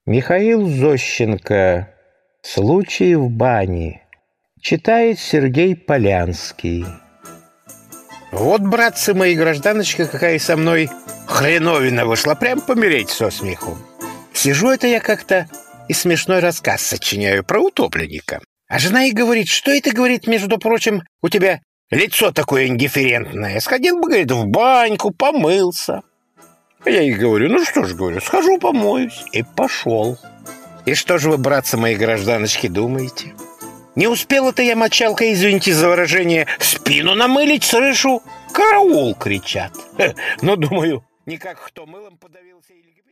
Михаил Зощенко. Случай в бане. Читает Сергей Полянский. Вот, братцы мои, гражданочка, какая со мной хреновина вышла, прям помереть со смеху. Сижу это я как-то и смешной рассказ сочиняю про утопленника. А жена и говорит, что это, говорит, между прочим, у тебя лицо такое индифферентное. Сходил бы, говорит, в баньку, помылся. А я ей говорю, ну что ж, говорю, схожу помоюсь. И пошел. И что же вы, братцы мои, гражданочки, думаете? Не успел-то я, мочалка, извините за выражение, спину намылить, слышу, караул кричат. Ну, думаю, никак кто мылом подавился или...